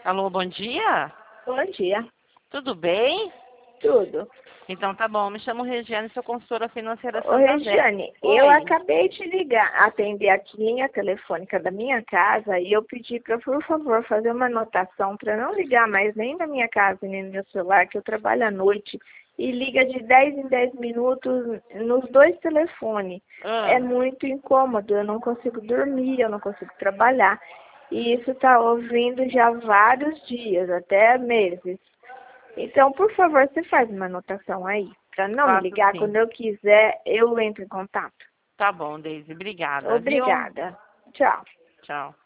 Alô, bom dia? Bom dia. Tudo bem? Tudo. Então tá bom, me chamo Regiane, sou consultora financeira Ô, Santander. Regiane, eu Oi. acabei de atender aqui linha telefônica da minha casa e eu pedi para, por favor, fazer uma anotação para não ligar mais nem na minha casa nem no meu celular, que eu trabalho à noite e liga de 10 em 10 minutos nos dois telefones. É Ah, muito incômodo, eu não consigo dormir, eu não consigo trabalhar. E isso está ouvindo já há vários dias, até meses. Então, por favor, você faz uma anotação aí, para não me faço ligar. sim. Quando eu quiser, eu entro em contato. Tá bom, Deise. Obrigada, viu? Obrigada. Tchau. Tchau.